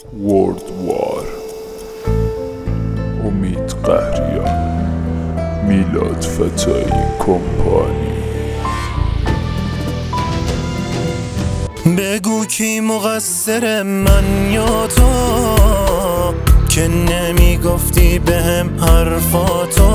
وردوار، امید قهریان، میلاد فتایی کمپانی. بگو کی مقصر، من یا تو، که نمیگفتی بهم حرفاتو.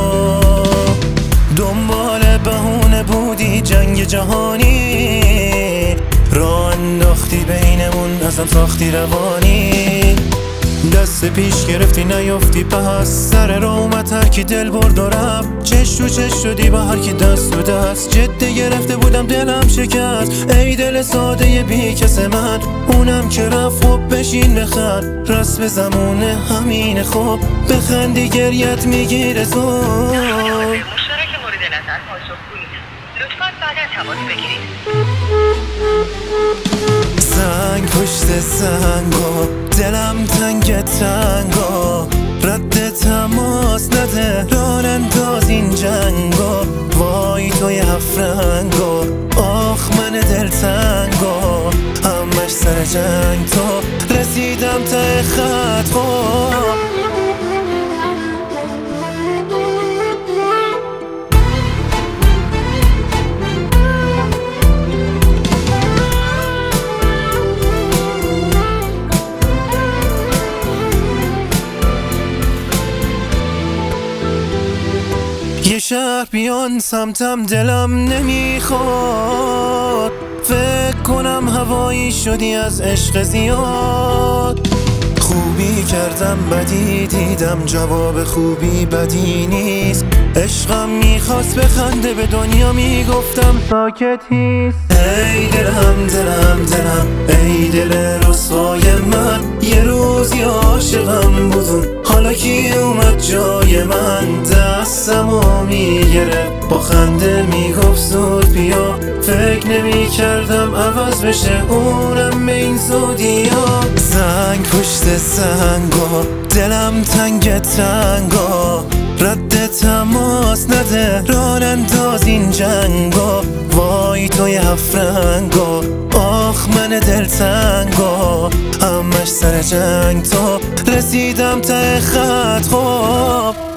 دنبال بهونه بودی جنگ جهانی، راه انداختی بینمون، ازم ساختی روانی. دست پیش گرفتی نیافتی پس، سر راه اومد هر کی دل برد و رفت. چش تو چش شدی با هر کی دست تو دست، جده گرفته بودم دلم شکست. ای دل ساده بی کس من، اونم که رفت خب بشین بخند. رسم زمونه همینه خب، بخندی گریت میگیره زود. مشترک مورد نظر پاسخ کنید. لطفاً بعدا تماس بگیرید. سنگ پشت سنگا، دلم تنگ تنگا، رد تماس نده، راه انداز این جنگا. وای توی هفرنگا، آخ من دلتنگا، همش سر جنگ تا رسیدم ته خط خب. یه شهر بیان سمتم دلم نمیخواد، فکر کنم هوایی شدی از عشق زیاد. خوبی کردم بدی دیدم، جواب خوبی بدی نیست. عشقم میخواست بخنده، به دنیا میگفتم ساکت هیست. ای دلم دلم دلم، ای دل رسوای من، یه روزی عاشقم بودون، حالا کی اومد جای من. دستمو میگرفت با خنده میگفت زود بیا، فکر نمیکردم عوض بشه اونم به این زودیا. سنگ پشت سنگا، دلم تنگ تنگا، رد تماس نده، راه انداز این جنگا. وای توی هفرنگا، آخ من دلتنگا، همش سر جنگ تا رسیدم ته خط خب.